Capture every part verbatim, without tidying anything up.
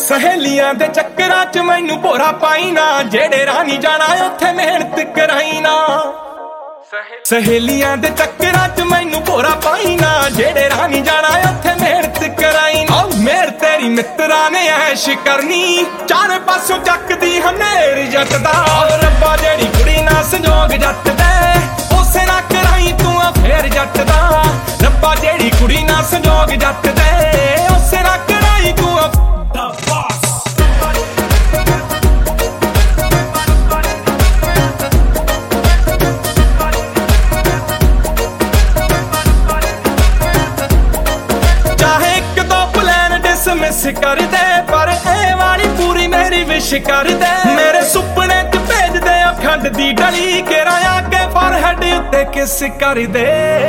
सहेलियां दे चक्करां च मैनू भोरा पाई ना, जेड़े रानी जाना उत्थे मेहनत कराई ना। सहेलियां दे चक्करां च मैनू भोरा पाई ना, जेड़े रानी जाना उत्थे मेहनत कराई ना। मेर तेरी मित्रा ने ऐश करनी, चारे पासों चकदी हनेर जट दा। रब्बा जेड़ी कुड़ी ना संजोग जट दे, उसे ना कराई तू फेर जट दा। रब्बा जेड़ी कुड़ी ना संजोग जट दे, उसे ना कराई तू मिस कर दे, पर ए वाली पूरी मेरी विश कर दे। मेरे सुपने च भेज दे अखंड दी गली, केरा आके फॉरहेड उत्ते किस कर दे।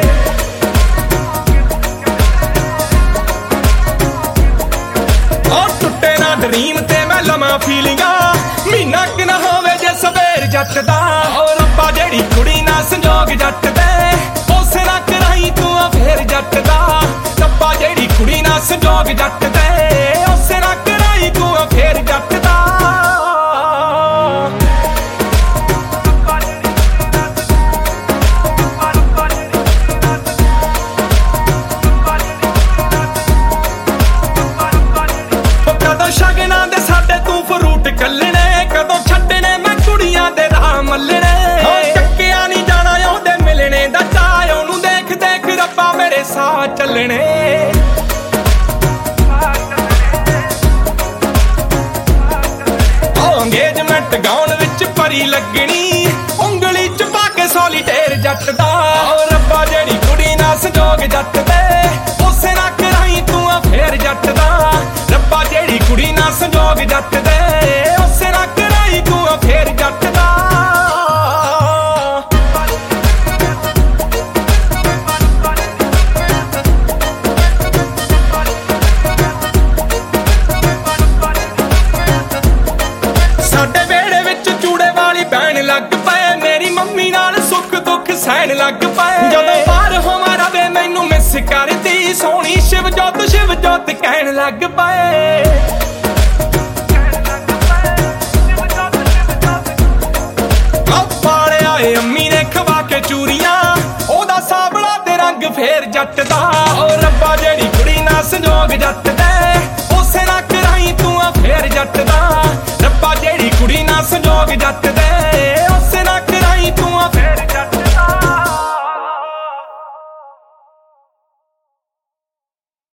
और टुटे ना ड्रीम ते मैं लमा फीलिंगा, महीना कि ना होवे जे सवेर जट दा। और रब्बा जेड़ी कुड़ी ना संजोग जट दे, उसे ना कराई तू फेर जट दा। रब्बा जेड़ी कुड़ी ना संजोग जट दे, उसे ना कराई तू फेर जट दा। कदों शगना दे साडे तू फ्रूट कल्लने, कदों छड्डने मैं कुड़ियां दे राह मल्लने। चक्किया नहीं जाना ओहदे मिलने दा चाऽ, ओनू देख देख रब्बा मेरे साह चलने। एंगेजमेंट गाउन विच परी लगनी, उंगली च पाके सॉलीटेर जट दा। रब्बा जेड़ी कुड़ी ना संजोग जट दे, उसे ना कराई तू फेर जट दा। रब्बा जेड़ी कुड़ी ना संजोग जट दे, उसे ना कराई तू फेर जट दा। साडे वेड़े विच चूड़े वाली बैन लग पए, मेरी मम्मी नाल सुख दुख सहन लग पए। जदों बाहर होवां रवे मैनू मिस करदी, सोहणी शिव जोत शिव जोत कहन लग पए। पाले आए अम्मी ने खवा के चूरियां, ओदा साबड़ा ते रंग फेर जट दा। रब्बा जेड़ी कुड़ी ना संजोग जट